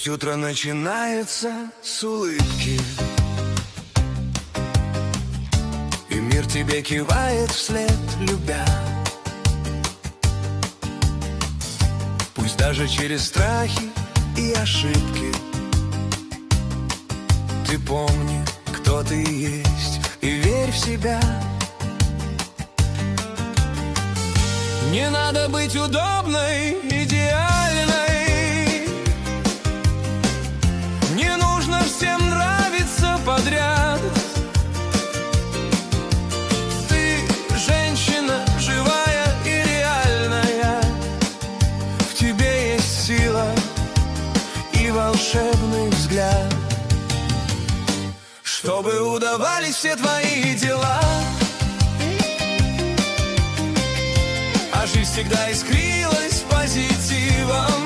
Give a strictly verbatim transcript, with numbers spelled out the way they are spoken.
Пусть утро начинается с улыбки, и мир тебе кивает вслед, любя. Пусть даже через страхи и ошибки ты помни, кто ты есть, и верь в себя. Не надо быть удобной, идеальной, не нужно всем нравиться подряд. Ты женщина живая и реальная, в тебе есть сила и волшебный взгляд. Чтобы удавались все твои дела, а жизнь всегда искрилась позитивом.